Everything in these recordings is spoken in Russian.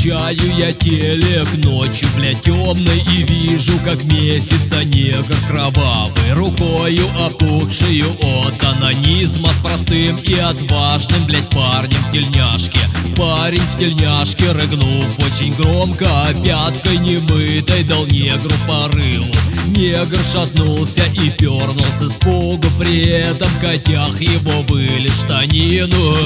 Включаю я телек ночью, блядь, темной, и вижу, как месяца негр кровавый, рукою опухшую от анонизма, с простым и отважным, блядь, парнем в тельняшке. Парень в тельняшке, рыгнув очень громко, пяткой немытой дал негру по рылу. Негр шатнулся и пернул с испугу, при этом котях его выли штанину.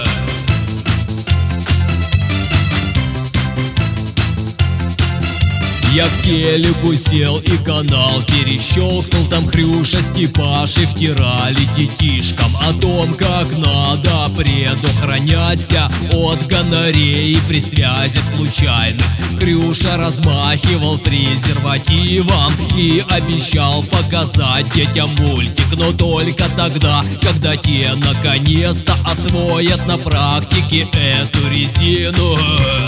Я в телеку сел и канал перещелкнул. Там Хрюша с Степашей втирали детишкам о том, как надо предохраняться от гонореи при связях случайных. Хрюша размахивал презервативом и обещал показать детям мультик, но только тогда, когда те наконец-то освоят на практике эту резину.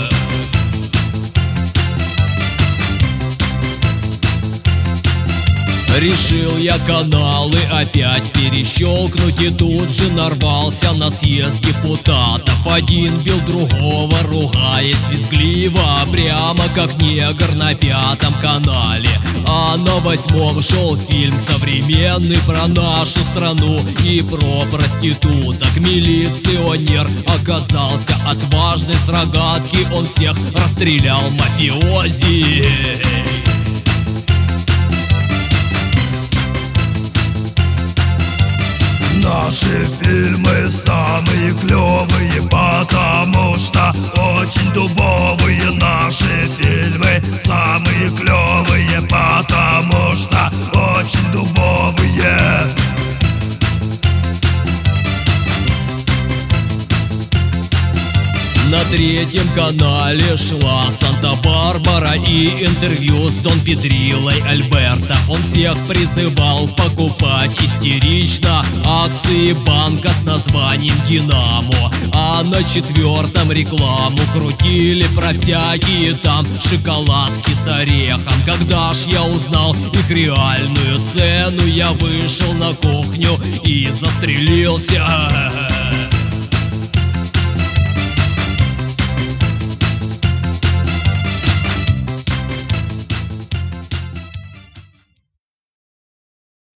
Решил я каналы опять перещелкнуть, и тут же нарвался на съезд депутатов. Один бил другого, ругаясь визгливо, прямо как негр на 5-м канале. А на 8-м шел фильм современный про нашу страну и про проституток. Милиционер оказался отважный, с рогатки он всех расстрелял, мафиози. Наши фильмы самые клевые, потому что очень дубовые. Наши фильмы самые клевые, потому что очень дубовые. На 3-м канале шла Санта-Барбара и интервью с Дон Педрилой Альберто. Он всех призывал покупать истерично акции банка с названием «Динамо». А на 4-м рекламу крутили про всякие там шоколадки с орехом. Когда ж я узнал их реальную цену, я вышел на кухню и застрелился.